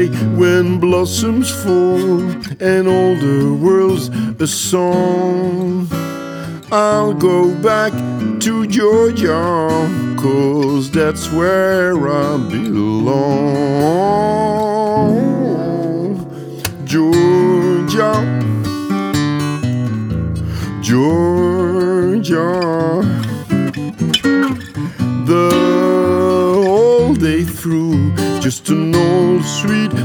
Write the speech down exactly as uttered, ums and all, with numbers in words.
when blossoms fall and all the world's a song, I'll go back to Georgia, 'cause that's where I belong. Georgia, Georgia, the whole day through, just an old sweet